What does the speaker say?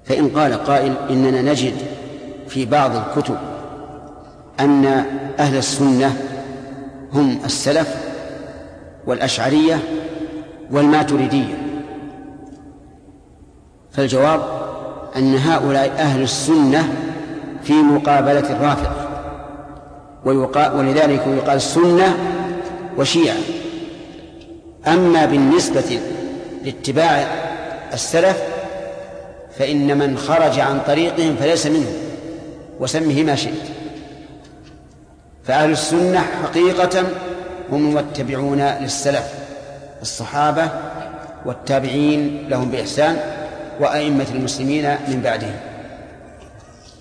فإن قال قائل إننا نجد في بعض الكتب أن أهل السنة هم السلف والأشعرية والماتريدية، فالجواب أن هؤلاء أهل السنة في مقابلة الرافضة، ولذلك يقال سنة وشيعة. أما بالنسبة لاتباع السلف فإن من خرج عن طريقهم فليس منهم، وسمه ما شئت. فأهل السنة حقيقة هم المتبعون للسلف الصحابة والتابعين لهم بإحسان وأئمة المسلمين من بعدهم.